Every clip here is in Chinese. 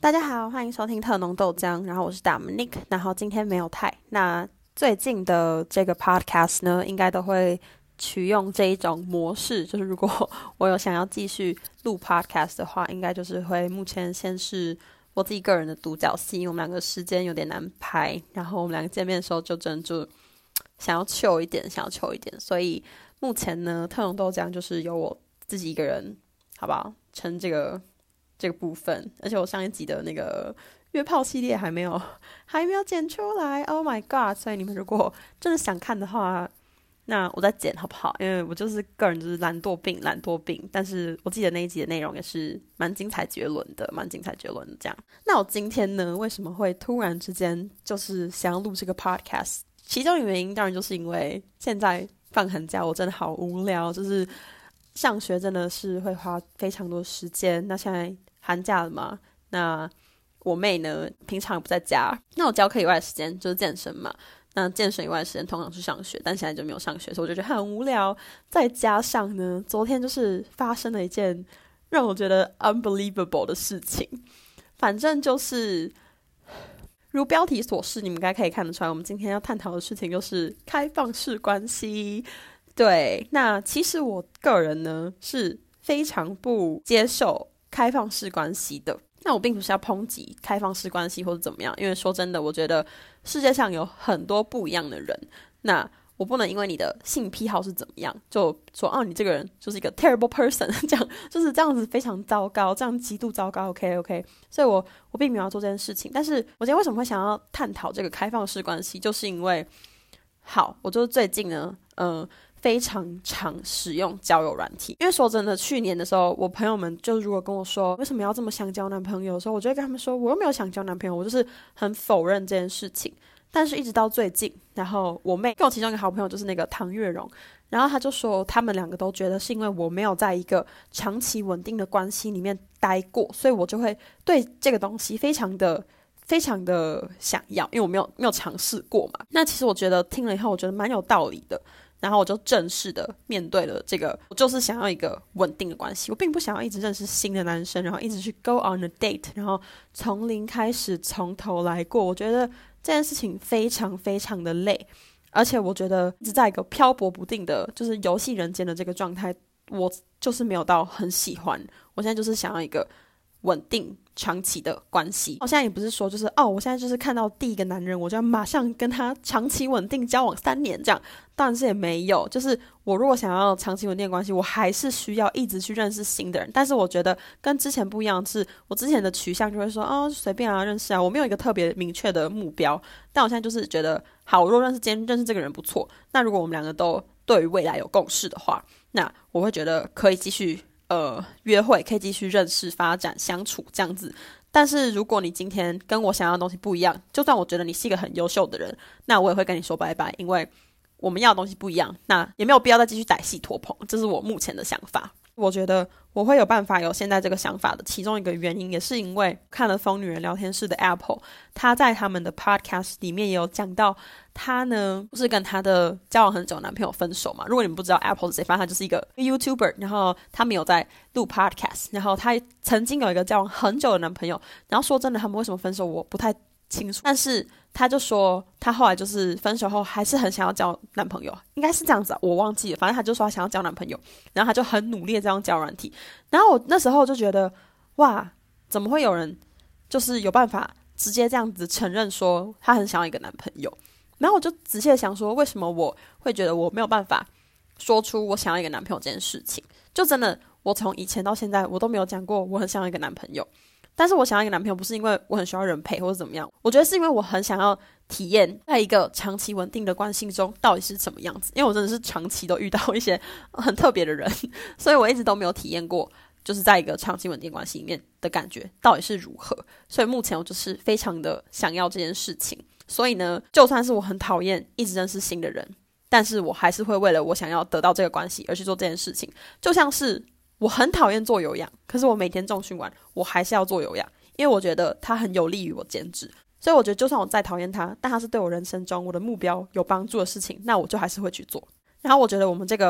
大家好，欢迎收听特浓豆浆，然后我是 Dominic， 然后今天没有泰。那最近的这个 podcast 呢，应该都会取用这一种模式，就是如果我有想要继续录 podcast 的话，应该就是会目前先是我自己个人的独角戏，因为我们两个时间有点难排，然后我们两个见面的时候就真的就想要求一点，所以目前呢，特浓豆浆就是由我自己一个人，好不好？撑这个部分，而且我上一集的那个约炮系列还没有剪出来 ，Oh my god！ 所以你们如果真的想看的话，那我再剪好不好？因为我就是个人就是懒惰病，但是我记得那一集的内容也是蛮精彩绝伦的这样。那我今天呢，为什么会突然之间就是想要录这个 podcast？ 其中的原因当然就是因为现在放寒假，我真的好无聊，就是上学真的是会花非常多时间。那现在寒假了嘛，那我妹呢平常也不在家，那我教课以外的时间就是健身嘛，那健身以外的时间通常是上学，但现在就没有上学，所以我就觉得很无聊。再加上呢，昨天就是发生了一件让我觉得 unbelievable 的事情，反正就是如标题所示，你们应该可以看得出来，我们今天要探讨的事情就是开放式关系。对，那其实我个人呢是非常不接受开放式关系的。那我并不是要抨击开放式关系或者怎么样，因为说真的，我觉得世界上有很多不一样的人。那我不能因为你的性癖好是怎么样，就说你这个人就是一个 terrible person， 这样就是这样子非常糟糕，这样极度糟糕。OK， 所以我并没有要做这件事情。但是我今天为什么会想要探讨这个开放式关系，就是因为我就是最近呢，非常常使用交友软体，因为说真的，去年的时候，我朋友们就如果跟我说为什么要这么想交男朋友的时候，我就会跟他们说，我又没有想交男朋友，我就是很否认这件事情。但是一直到最近，然后我妹跟我其中一个好朋友就是那个唐月荣，然后他就说他们两个都觉得是因为我没有在一个长期稳定的关系里面待过，所以我就会对这个东西非常的想要，因为我没有尝试过嘛。那其实我觉得听了以后，我觉得蛮有道理的。然后我就正式的面对了这个，我就是想要一个稳定的关系，我并不想要一直认识新的男生，然后一直去 go on a date， 然后从零开始从头来过。我觉得这件事情非常非常的累，而且我觉得一直在一个漂泊不定的就是游戏人间的这个状态，我就是没有到很喜欢。我现在就是想要一个稳定长期的关系。我现在也不是说就是我现在就是看到第一个男人我就要马上跟他长期稳定交往3年这样，当然是也没有，就是我如果想要长期稳定的关系，我还是需要一直去认识新的人。但是我觉得跟之前不一样的是，我之前的取向就会说随便认识我没有一个特别明确的目标。但我现在就是觉得好，我如果今天认识这个人不错，那如果我们两个都对于未来有共识的话，那我会觉得可以继续约会，可以继续认识发展相处这样子。但是如果你今天跟我想要的东西不一样，就算我觉得你是一个很优秀的人，那我也会跟你说拜拜，因为我们要的东西不一样，那也没有必要再继续歹戏拖棚。这是我目前的想法。我觉得我会有办法有现在这个想法的其中一个原因，也是因为看了疯女人聊天室的 Apple， 他在他们的 podcast 里面也有讲到，他呢不是跟他的交往很久的男朋友分手嘛。如果你们不知道 Apple 是谁，反正他就是一个 YouTuber， 然后他们有在录 podcast， 然后他曾经有一个交往很久的男朋友，然后说真的他们为什么分手我不太清楚，但是他就说他后来就是分手后还是很想要交男朋友，应该是这样子我忘记了，反正他就说他想要交男朋友，然后他就很努力的这样交软体。然后我那时候就觉得哇，怎么会有人就是有办法直接这样子承认说他很想要一个男朋友。然后我就仔细的想说，为什么我会觉得我没有办法说出我想要一个男朋友这件事情。就真的我从以前到现在我都没有讲过我很想要一个男朋友，但是我想要一个男朋友不是因为我很需要人陪或者怎么样，我觉得是因为我很想要体验在一个长期稳定的关系中到底是什么样子。因为我真的是长期都遇到一些很特别的人，所以我一直都没有体验过就是在一个长期稳定关系里面的感觉到底是如何。所以目前我就是非常的想要这件事情。所以呢，就算是我很讨厌一直认识新的人，但是我还是会为了我想要得到这个关系而去做这件事情。就像是我很讨厌做有氧，可是我每天重训完我还是要做有氧，因为我觉得它很有利于我减脂。所以我觉得就算我再讨厌它，但它是对我人生中我的目标有帮助的事情，那我就还是会去做。然后我觉得我们这个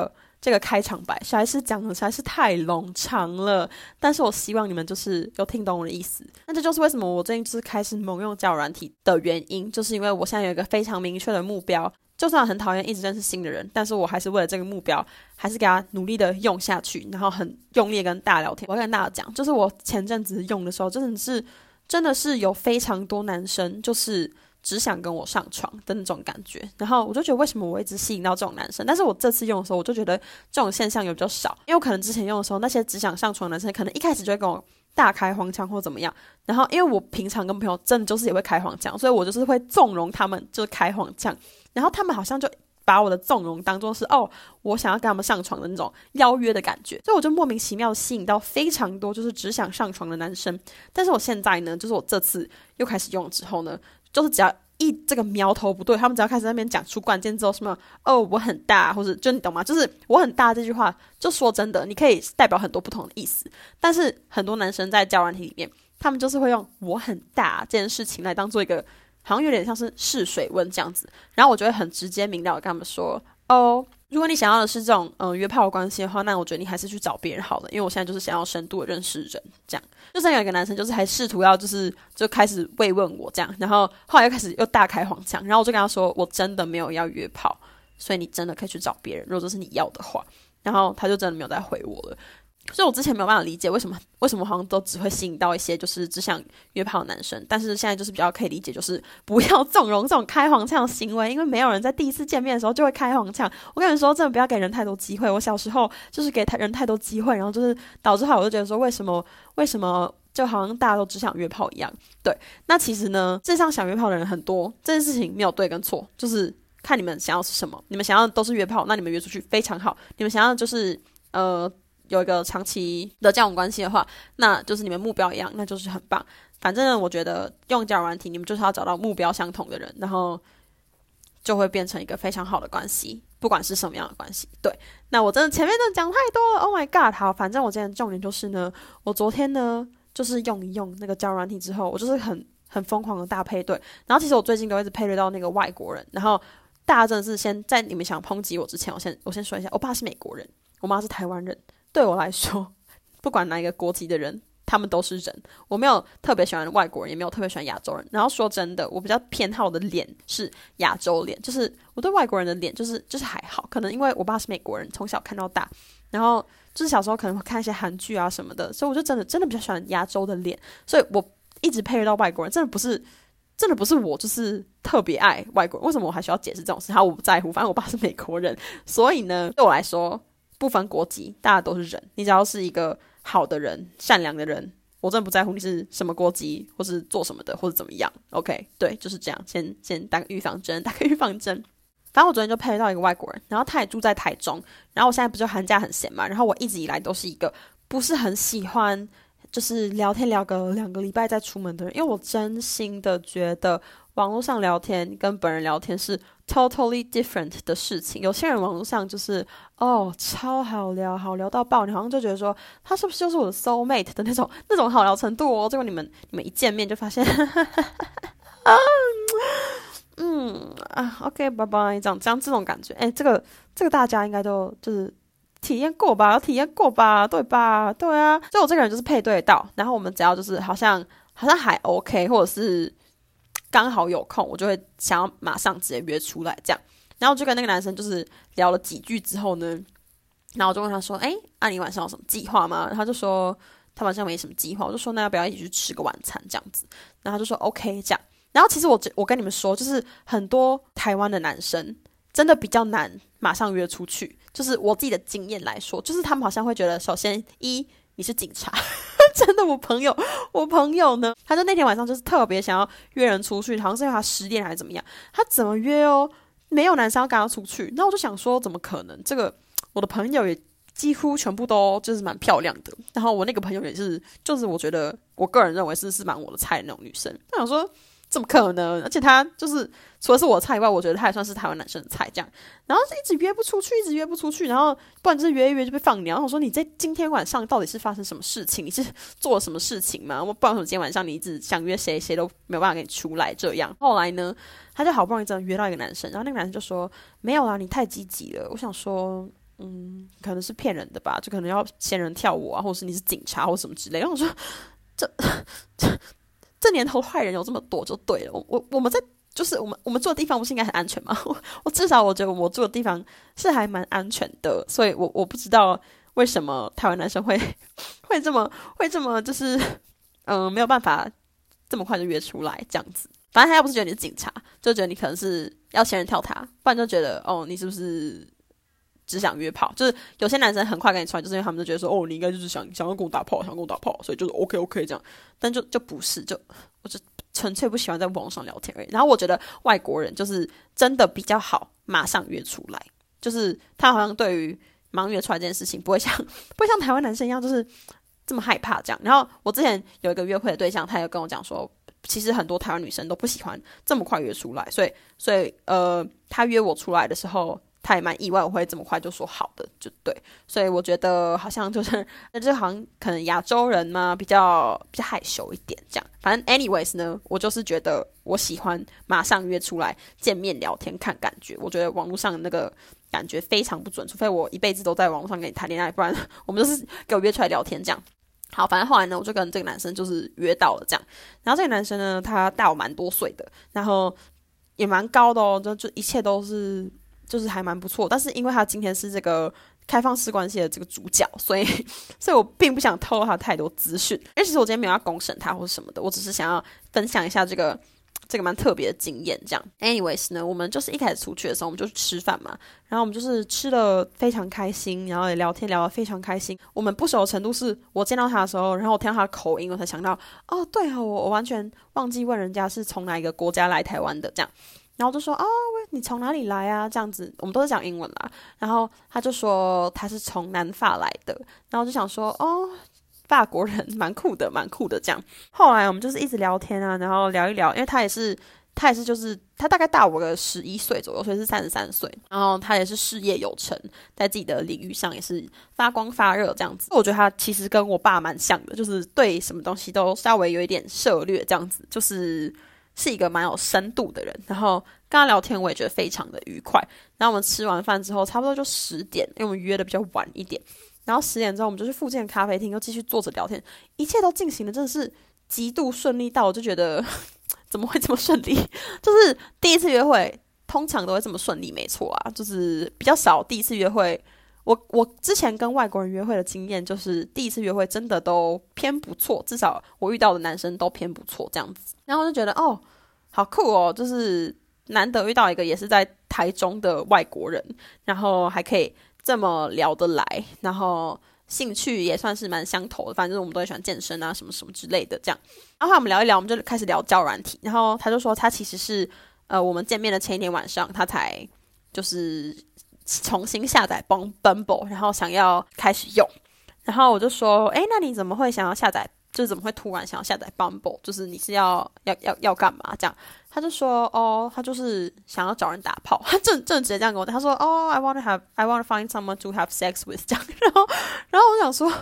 这个开场白实在是讲的实在是太冗长了，但是我希望你们就是有听懂我的意思。那这就是为什么我最近就是开始猛用交友软体的原因，就是因为我现在有一个非常明确的目标，就算很讨厌一直认识新的人，但是我还是为了这个目标还是给他努力的用下去，然后很用力的跟大家聊天。我要跟大家讲，就是我前阵子用的时候真的是有非常多男生就是只想跟我上床的那种感觉，然后我就觉得为什么我一直吸引到这种男生，但是我这次用的时候我就觉得这种现象有比较少，因为我可能之前用的时候那些只想上床的男生可能一开始就会跟我大开黄腔或怎么样，然后因为我平常跟朋友真的就是也会开黄腔，所以我就是会纵容他们就是开黄腔，然后他们好像就把我的纵容当作是我想要跟他们上床的那种邀约的感觉，所以我就莫名其妙的吸引到非常多就是只想上床的男生。但是我现在呢，就是我这次又开始用之后呢，就是只要这个苗头不对，他们只要开始在那边讲出关键之后什么我很大，或者就你懂吗，就是我很大这句话，就说真的你可以代表很多不同的意思，但是很多男生在交友软体里面他们就是会用我很大这件事情来当做一个好像有点像是试水温这样子，然后我就会很直接明了的跟他们说如果你想要的是这种约炮的关系的话，那我觉得你还是去找别人好了，因为我现在就是想要深度的认识人这样。就像有一个男生就是还试图要就开始慰问我这样，然后后来又开始又大开黄腔，然后我就跟他说我真的没有要约炮，所以你真的可以去找别人，如果这是你要的话，然后他就真的没有再回我了。所以我之前没有办法理解为什么好像都只会吸引到一些就是只想约炮的男生，但是现在就是比较可以理解，就是不要纵容这种开黄腔的行为，因为没有人在第一次见面的时候就会开黄腔。我跟你说真的不要给人太多机会，我小时候就是给人太多机会，然后就是导致后来我就觉得说为什么就好像大家都只想约炮一样。对，那其实呢世界上想约炮的人很多，这件事情没有对跟错，就是看你们想要是什么，你们想要的都是约炮，那你们约出去非常好，你们想要的就是有一个长期的交往关系的话，那就是你们目标一样，那就是很棒。反正我觉得用交友软体，你们就是要找到目标相同的人，然后就会变成一个非常好的关系，不管是什么样的关系。对，那我真的前面真的讲太多了 ，Oh my god！ 好，反正我今天的重点就是呢，我昨天呢就是用一用那个交友软体之后，我就是很疯狂的大配对，然后其实我最近都一直配对到那个外国人，然后大家真的是先在你们想抨击我之前，我先说一下，我爸是美国人，我妈是台湾人。对我来说，不管哪一个国籍的人，他们都是人。我没有特别喜欢外国人，也没有特别喜欢亚洲人。然后说真的，我比较偏好的脸是亚洲脸，就是我对外国人的脸就是还好，可能因为我爸是美国人，从小看到大，然后就是小时候可能会看一些韩剧啊什么的，所以我就真的比较喜欢亚洲的脸，所以我一直配对到外国人，真的不是我就是特别爱外国人，为什么我还需要解释这种事？好，我不在乎，反正我爸是美国人，所以呢，对我来说。不分国籍，大家都是人，你只要是一个好的人、善良的人，我真的不在乎你是什么国籍，或是做什么的，或者怎么样。OK， 对，就是这样。先打个预防针，反正我昨天就配到一个外国人，然后他也住在台中，然后我现在不就寒假很闲嘛，然后我一直以来都是一个不是很喜欢就是聊天聊个2个礼拜再出门的人，因为我真心的觉得网络上聊天跟本人聊天是 totally different 的事情。有些人网络上就是超好聊，好聊到爆，你好像就觉得说他是不是就是我的 soul mate 的那种好聊程度哦。结果你们一见面就发现OK 拜拜，这样这种感觉，这个大家应该就是体验过吧，对吧？对啊，就我这个人就是配对到，然后我们只要就是好像还 OK， 或者是刚好有空，我就会想要马上直接约出来这样。然后我就跟那个男生就是聊了几句之后呢，然后我就问他说你晚上有什么计划吗？然后他就说他晚上没什么计划，我就说那要不要一起去吃个晚餐这样子，然后他就说 OK 这样。然后其实我跟你们说，就是很多台湾的男生真的比较难马上约出去，就是我自己的经验来说，就是他们好像会觉得，首先你是警察，真的，我朋友呢，他就那天晚上就是特别想要约人出去，好像是因为他失恋还是怎么样，他怎么约没有男生要跟他出去，那我就想说怎么可能？这个我的朋友也几乎全部都就是蛮漂亮的，然后我那个朋友也是，就是我觉得我个人认为是蛮我的菜的那种女生，我想说怎么可能？而且他就是除了是我的菜以外，我觉得他也算是台湾男生的菜这样。然后就一直约不出去，然后不然就是约一约就被放鸟。然后我说你在今天晚上到底是发生什么事情？你是做了什么事情吗？我不然说今天晚上你一直想约谁都没有办法跟你出来这样。后来呢，他就好不容易真的约到一个男生，然后那个男生就说没有啦，你太积极了。我想说可能是骗人的吧，就可能要仙人跳我啊，或者是你是警察或什么之类的。然后我说这年头坏人有这么多就对了，我们在就是我们住的地方不是应该很安全吗？我至少我觉得我住的地方是还蛮安全的，所以我不知道为什么台湾男生会这么就是没有办法这么快就约出来这样子。反正他要不是觉得你是警察，就觉得你可能是要仙人跳他，不然就觉得你是不是只想约炮？就是有些男生很快跟你出来，就是因为他们就觉得说你应该就是想要跟我打炮，想跟我打炮，所以就是 OK 这样。但就不是，我就纯粹不喜欢在网上聊天而已。然后我觉得外国人就是真的比较好马上约出来，就是他好像对于马上约出来这件事情不会像台湾男生一样就是这么害怕这样。然后我之前有一个约会的对象，他有跟我讲说，其实很多台湾女生都不喜欢这么快约出来，所以他约我出来的时候，他也蛮意外我会这么快就说好的，就对。所以我觉得好像就是这好像可能亚洲人嘛，比较害羞一点这样。反正 anyways 呢，我就是觉得我喜欢马上约出来见面聊天看感觉，我觉得网络上的那个感觉非常不准，除非我一辈子都在网络上跟你谈恋爱，不然我们就是给我约出来聊天这样。好，反正后来呢，我就跟这个男生就是约到了这样。然后这个男生呢，他大我蛮多岁的，然后也蛮高的哦，就一切都是就是还蛮不错。但是因为他今天是这个开放式关系的这个主角，所以我并不想透露他太多资讯。因为其实我今天没有要公审他或什么的，我只是想要分享一下这个蛮特别的经验这样。anyways 呢，我们就是一开始出去的时候，我们就去吃饭嘛，然后我们就是吃的非常开心，然后也聊天聊得非常开心。我们不熟的程度是我见到他的时候，然后我听到他的口音，我才想到对哦，我完全忘记问人家是从哪一个国家来台湾的这样。然后就说你从哪里来啊？这样子，我们都是讲英文啦。然后他就说他是从南法来的，然后我就想说法国人蛮酷的这样。后来我们就是一直聊天啊，然后聊一聊，因为他也是就是他大概大我个11岁左右，所以是33岁。然后他也是事业有成，在自己的领域上也是发光发热这样子。我觉得他其实跟我爸蛮像的，就是对什么东西都稍微有一点涉略这样子，就是一个蛮有深度的人。然后跟他聊天我也觉得非常的愉快。然后我们吃完饭之后差不多就10点，因为我们约的比较晚一点。然后10点之后我们就去附近的咖啡厅又继续坐着聊天，一切都进行的真的是极度顺利到我就觉得怎么会这么顺利，就是第一次约会通常都会这么顺利没错啊，就是比较少第一次约会。我之前跟外国人约会的经验就是第一次约会真的都偏不错，至少我遇到的男生都偏不错这样子。然后我就觉得好酷哦，就是难得遇到一个也是在台中的外国人，然后还可以这么聊得来，然后兴趣也算是蛮相投的，反正我们都很喜欢健身啊什么什么之类的这样。然后我们聊一聊，我们就开始聊交友软体。然后他就说他其实是我们见面的前一天晚上他才就是重新下载 Bumble， 然后想要开始用。然后我就说那你怎么会想要下载，就是怎么会突然想要下载 Bumble， 就是你是要干嘛这样。他就说他就是想要找人打炮，他真的直接这样跟我讲。他说I want to find someone to have sex with 这样。然后我想说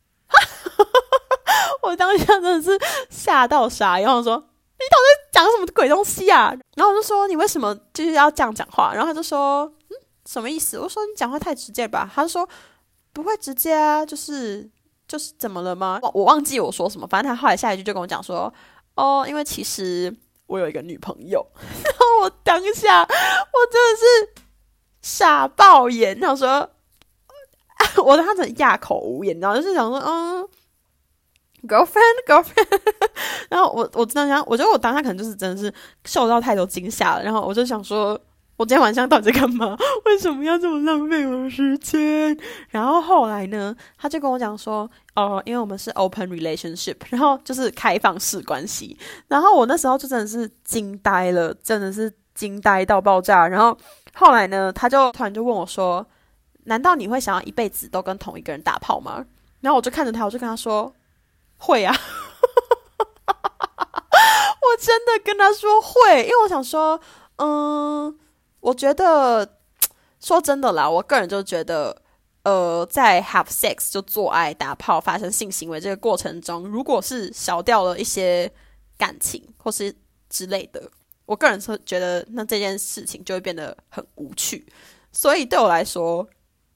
我当下真的是吓到傻，然后我说你到底在讲什么鬼东西啊？然后我就说你为什么就是要这样讲话？然后他就说什么意思？我说你讲话太直接了吧。他就说不会直接啊，就是怎么了吗？我忘记我说什么，反正他后来下一句就跟我讲说因为其实我有一个女朋友。然后我当下我真的是傻爆眼，想说我当时真的哑口无言，然后就是想说girlfriend 然后我真的想，我觉得我当下可能就是真的是受到太多惊吓了，然后我就想说我今天晚上到底在干嘛？为什么要这么浪费我的时间？然后后来呢，他就跟我讲说因为我们是 open relationship， 然后就是开放式关系。然后我那时候就真的是惊呆了，真的是惊呆到爆炸。然后后来呢，他就突然就问我说难道你会想要一辈子都跟同一个人打炮吗？然后我就看着他，我就跟他说会啊。我真的跟他说会，因为我想说我觉得说真的啦，我个人就觉得在 have sex 就做爱打炮发生性行为这个过程中，如果是少掉了一些感情或是之类的，我个人是觉得那这件事情就会变得很无趣。所以对我来说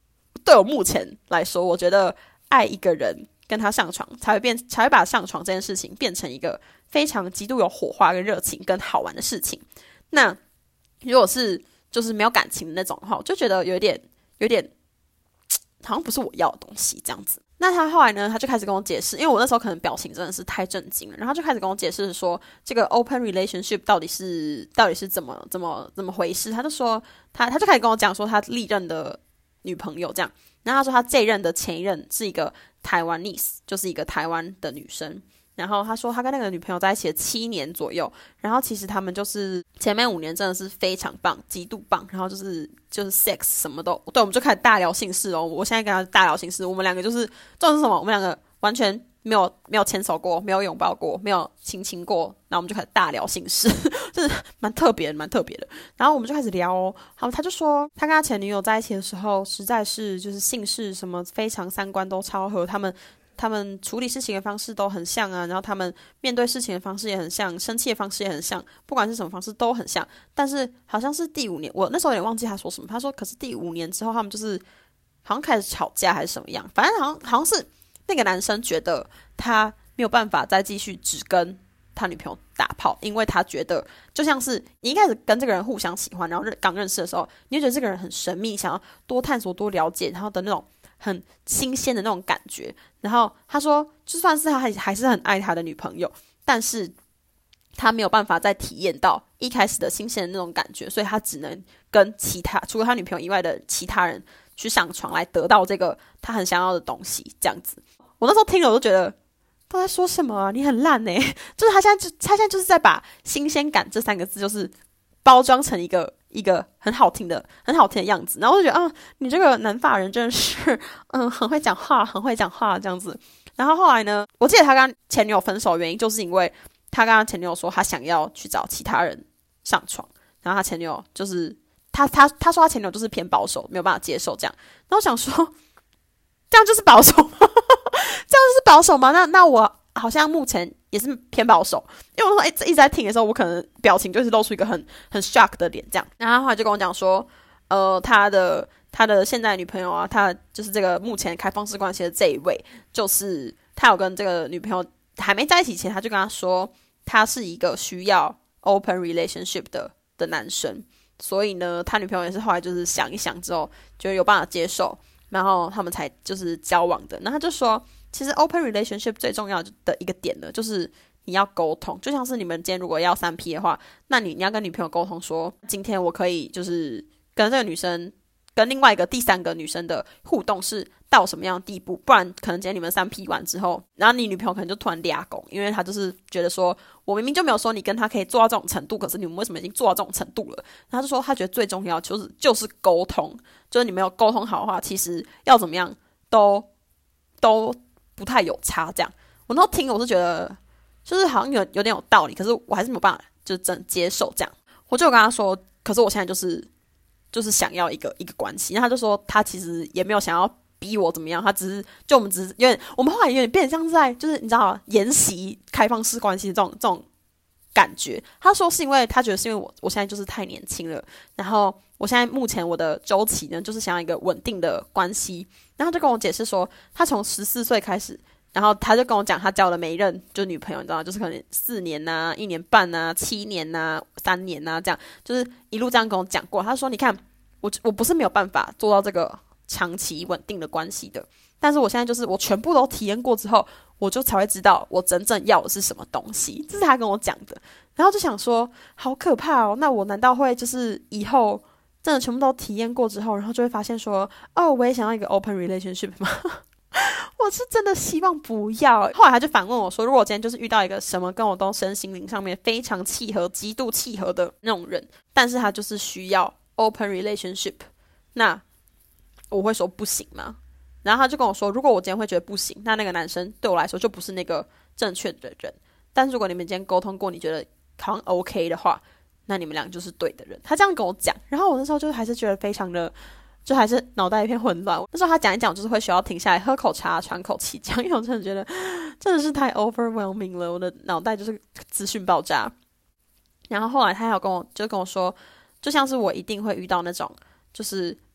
对我目前来说，我觉得爱一个人跟他上床才会把上床这件事情变成一个非常极度有火花跟热情跟好玩的事情。那如果是就是没有感情的那种的话，我就觉得有点好像不是我要的东西这样子。那他后来呢，他就开始跟我解释，因为我那时候可能表情真的是太震惊了，然后就开始跟我解释说这个 open relationship 到底是怎么回事。他就说他就开始跟我讲说他历任的女朋友这样，然后他说他这一任的前一任是一个台湾 niece， 就是一个台湾的女生。然后他说他跟那个女朋友在一起了7年左右，然后其实他们就是前面5年真的是非常棒，极度棒，然后就是 sex 什么都对，我们就开始大聊性事哦。我现在跟他大聊性事，我们两个就是重点是什么？我们两个完全没有牵手过，没有拥抱过，没有亲过，然后我们就开始大聊性事，就是蛮特别的。然后我们就开始聊哦，好，他就说他跟他前女友在一起的时候，实在是就是性事什么非常三观都超合，他们处理事情的方式都很像啊，然后他们面对事情的方式也很像，生气的方式也很像，不管是什么方式都很像。但是好像是第5年，我那时候有点忘记他说什么，他说可是第5年之后他们就是好像开始吵架还是什么样，反正好像是那个男生觉得他没有办法再继续只跟他女朋友打炮，因为他觉得就像是你一开始跟这个人互相喜欢，然后刚认识的时候，你就觉得这个人很神秘，想要多探索多了解，然后的那种很新鲜的那种感觉。然后他说就算是他还是很爱他的女朋友，但是他没有办法再体验到一开始的新鲜的那种感觉，所以他只能跟除了他女朋友以外的其他人去上床来得到这个他很想要的东西这样子。我那时候听了我就觉得都在说什么啊，你很烂欸。就是他现在就是在把新鲜感这3个字就是包装成一个很好听的样子，然后我就觉得你这个南法人真的是很会讲话这样子。然后后来呢，我记得他跟前女友分手的原因就是因为他跟他前女友说他想要去找其他人上床，然后他前女友就是他说他前女友就是偏保守，没有办法接受这样。然后我想说这样就是保守吗？这样就是保守吗？那我好像目前也是偏保守，因为我说一直在听的时候，我可能表情就是露出一个很 shock 的脸这样。然后他后来就跟我讲说，他的现在的女朋友啊，他就是这个目前开放式关系的这一位，就是他有跟这个女朋友还没在一起前，他就跟他说，他是一个需要 open relationship 的男生，所以呢，他女朋友也是后来就是想一想之后，觉得有办法接受，然后他们才就是交往的。然后他就说，其实 open relationship 最重要的一个点呢，就是你要沟通。就像是你们今天如果要3P 的话，那你要跟女朋友沟通说，今天我可以就是跟这个女生跟另外一个第3个女生的互动是到什么样的地步，不然可能今天你们3P 完之后，然后你女朋友可能就突然俩拱，因为她就是觉得说，我明明就没有说你跟她可以做到这种程度，可是你们为什么已经做到这种程度了？然后就说她觉得最重要就是沟通，就是你没有沟通好的话，其实要怎么样都不太有差这样。我那时候听我是觉得就是好像有点有道理，可是我还是没有办法就是真接受这样。我就跟他说，可是我现在就是想要一个关系。然后他就说他其实也没有想要逼我怎么样，他我们只是有点，我们后来有点变成像在就是你知道研习开放式关系这种感觉。他说是因为他觉得是因为我现在就是太年轻了，然后我现在目前我的周期呢就是想要一个稳定的关系。然后他就跟我解释说，他从14岁开始，然后他就跟我讲他交了每一任就是女朋友，你知道吗？就是可能4年啊、1年半啊、7年啊、3年啊这样，就是一路这样跟我讲过。他说你看我不是没有办法做到这个长期稳定的关系的，但是我现在就是我全部都体验过之后，我就才会知道我真正要的是什么东西。这是他跟我讲的。然后就想说好可怕哦，那我难道会就是以后真的全部都体验过之后，然后就会发现说我也想要一个 open relationship 吗？我是真的希望不要。后来他就反问我说，如果我今天就是遇到一个什么跟我都身心灵上面非常契合、极度契合的那种人，但是他就是需要 open relationship， 那我会说不行吗？然后他就跟我说，如果我今天会觉得不行，那个男生对我来说就不是那个正确的人。但是如果你们今天沟通过，你觉得好像 OK 的话，那你们俩就是对的人。他这样跟我讲，然后我那时候就还是觉得非常的，就还是脑袋一片混乱。那时候他讲一讲，就是会需要停下来喝口茶、喘口气这样，因为我真的觉得真的是太 overwhelming 了，我的脑袋就是资讯爆炸。然后后来他还有跟我说，就像是我一定会遇到那种就是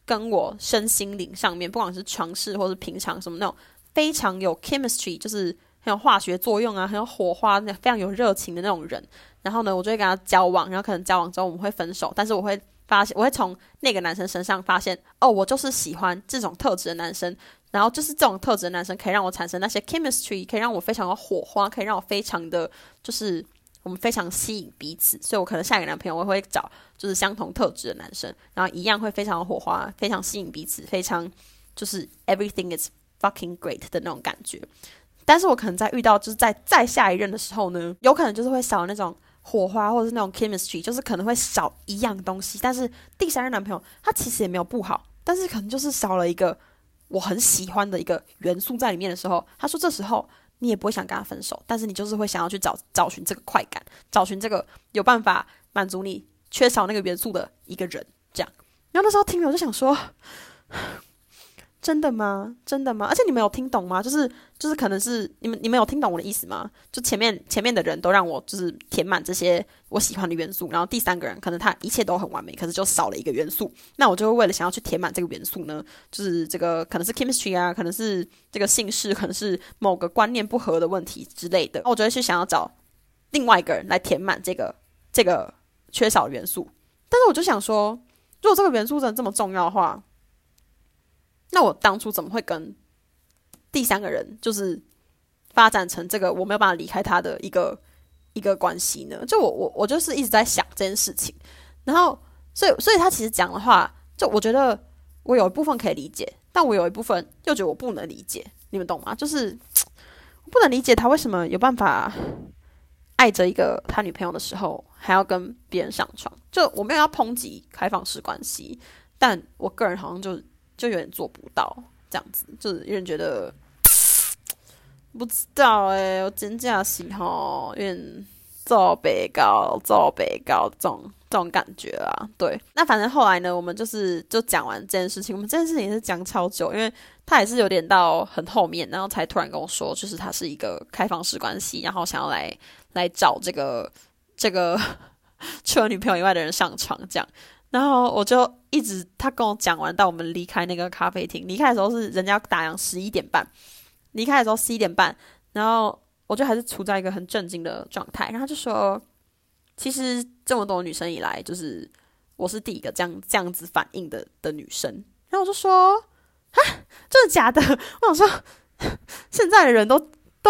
跟我身心灵上面，不管是床事或是平常什么那种非常有 chemistry， 就是很有化学作用啊，很有火花，非常有热情的那种人，然后呢我就会跟他交往，然后可能交往之后我们会分手，但是我会发现，我会从那个男生身上发现，我就是喜欢这种特质的男生，然后就是这种特质的男生可以让我产生那些 chemistry， 可以让我非常有火花，可以让我非常的就是我们非常吸引彼此，所以我可能下一个男朋友我会找就是相同特质的男生，然后一样会非常有火花，非常吸引彼此，非常就是 everything is fucking great 的那种感觉。但是我可能在遇到就是在下一任的时候呢，有可能就是会少那种火花或者是那种 chemistry， 就是可能会少一样东西，但是第三任男朋友他其实也没有不好，但是可能就是少了一个我很喜欢的一个元素在里面的时候，他说这时候你也不会想跟他分手，但是你就是会想要去找寻这个快感，找寻这个有办法满足你缺少那个元素的一个人，这样。然后那时候听了我就想说，真的吗？真的吗？而且你们有听懂吗？就是可能是你们有听懂我的意思吗？就前面的人都让我就是填满这些我喜欢的元素，然后第三个人可能他一切都很完美，可是就少了一个元素。那我就会为了想要去填满这个元素呢，就是这个可能是 chemistry 啊，可能是这个姓氏，可能是某个观念不合的问题之类的，我就会去想要找另外一个人来填满这个缺少的元素。但是我就想说，如果这个元素真的这么重要的话，那我当初怎么会跟第三个人就是发展成这个我没有办法离开他的一个关系呢？就我就是一直在想这件事情，然后所以他其实讲的话，就我觉得我有一部分可以理解，但我有一部分又觉得我不能理解，你们懂吗？就是我不能理解他为什么有办法爱着一个他女朋友的时候还要跟别人上床。就我没有要抨击开放式关系，但我个人好像就有点做不到这样子，就是有点觉得不知道我真假是有点做北高这种感觉啦。对，那反正后来呢，我们就讲完这件事情，我们这件事情也是讲超久，因为他也是有点到很后面，然后才突然跟我说，就是他是一个开放式关系，然后想要来找这个除了女朋友以外的人上床这样。然后我就一直他跟我讲完到我们离开那个咖啡厅，离开的时候是人家要打烊11点半，离开的时候11点半，然后我就还是处在一个很震惊的状态，然后他就说其实这么多女生以来，就是我是第一个这样子反应的女生。然后我就说啊，真的假的？我想说现在的人都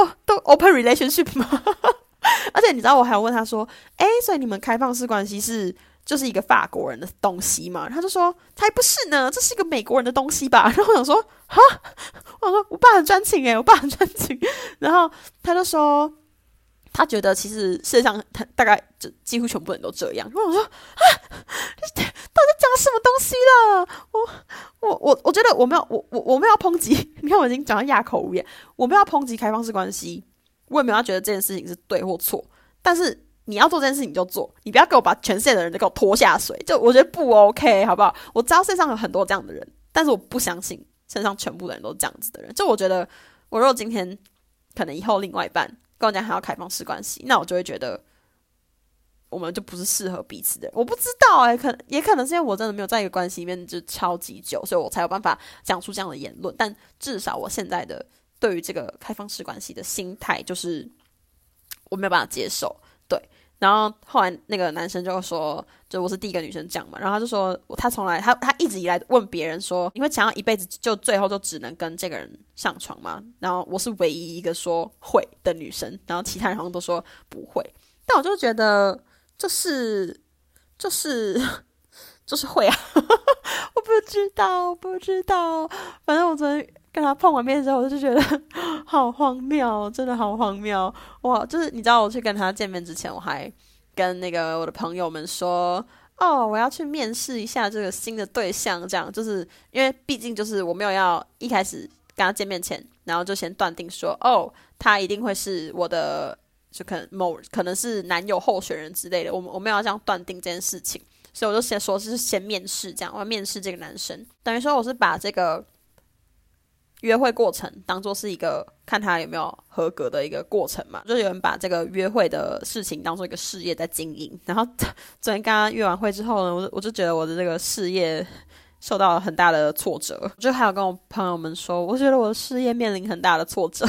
open relationship 吗？而且你知道我还有问他说所以你们开放式关系就是一个法国人的东西嘛？他就说才不是呢，这是一个美国人的东西吧。然后我想说哈，我想说我爸很专情我爸很专情。然后他就说他觉得其实世界上大概几乎全部人都这样。然后我说啊，到底在讲什么东西了？我觉得我没有要抨击，你看我已经讲到哑口无言，我没有要抨击开放式关系，我也没有要觉得这件事情是对或错，但是你要做这件事情就做，你不要给我把全世界的人都给我拖下水，就我觉得不 OK 好不好？我知道世界上有很多这样的人，但是我不相信世界上全部的人都是这样子的人。就我觉得我如果今天可能以后另外一半跟我讲还要开放式关系，那我就会觉得我们就不是适合彼此的人。我不知道也可能是因为我真的没有在一个关系里面就超级久，所以我才有办法讲出这样的言论。但至少我现在的对于这个开放式关系的心态就是我没有办法接受。对，然后后来那个男生就说，就我是第一个女生讲嘛，然后他就说他从来他一直以来问别人说，你会想要一辈子就最后就只能跟这个人上床吗？然后我是唯一一个说会的女生，然后其他人好像都说不会。但我就觉得就是会啊我不知道，反正我昨天跟他碰完面之后，我就觉得好荒谬，真的好荒谬哇！就是你知道，我去跟他见面之前，我还跟那个我的朋友们说，我要去面试一下这个新的对象，这样就是因为毕竟就是我没有要一开始跟他见面前，然后就先断定说，他一定会是我的，就可能是男友候选人之类的，我没有要这样断定这件事情，所以我就先说是先面试，这样我要面试这个男生，等于说我是把这个约会过程当作是一个看他有没有合格的一个过程嘛，就有人把这个约会的事情当作一个事业在经营。然后昨天跟他约完会之后呢，我就觉得我的这个事业受到了很大的挫折，就还有跟我朋友们说，我觉得我的事业面临很大的挫折。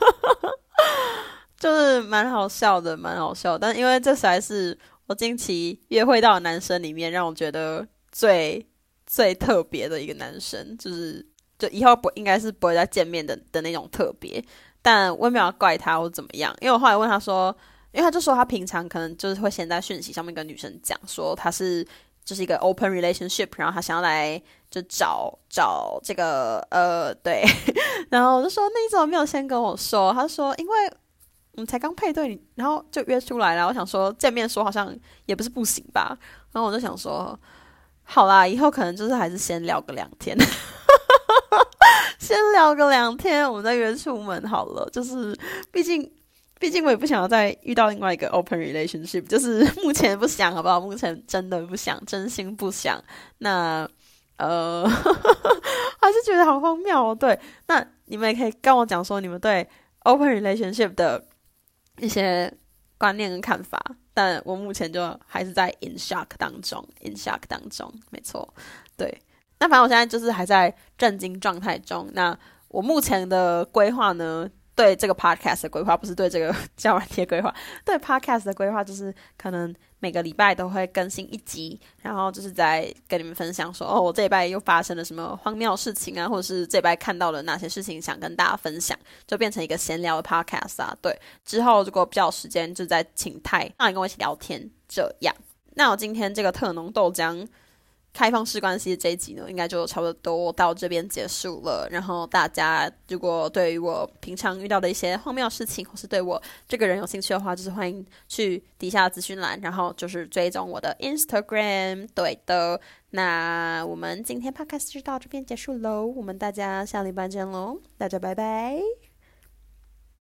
就是蛮好笑的，蛮好笑的，但因为这实在是我近期约会到的男生里面让我觉得最特别的一个男生，就以后应该是不会再见面的那种特别。但我也没有要怪他或怎么样，因为我后来问他说，因为他就说他平常可能就是会先在讯息上面跟女生讲说他是就是一个 open relationship， 然后他想要来就找这个对，然后我就说那你怎么没有先跟我说？他说因为我们才刚配对，然后就约出来了。我想说见面说好像也不是不行吧，然后我就想说好啦，以后可能就是还是先聊个2天。先聊个2天，我们再约出门好了。就是毕竟我也不想要再遇到另外一个 open relationship， 就是目前不想，好不好？目前真的不想，真心不想。那还是觉得好荒谬哦。对，那你们也可以跟我讲说你们对 open relationship 的一些观念跟看法。但我目前就还是在 in shock 当中，没错，对。那反正我现在就是还在震惊状态中。那我目前的规划呢，对这个 podcast 的规划，不是对这个交友软件的规划，对 podcast 的规划就是可能每个礼拜都会更新1集，然后就是在跟你们分享说，哦，我这礼拜又发生了什么荒谬事情啊，或者是这礼拜看到了哪些事情想跟大家分享，就变成一个闲聊的 podcast 啊。对，之后如果比较有时间，就再请泰让你跟我一起聊天这样。那我今天这个特浓豆浆开放式关系的这一集呢，应该就差不多到这边结束了。然后大家如果对于我平常遇到的一些荒谬的事情，或是对我这个人有兴趣的话，就是欢迎去底下的资讯栏，然后就是追踪我的 Instagram。对的，那我们今天 podcast 就到这边结束喽，我们大家下礼拜见喽，大家拜拜。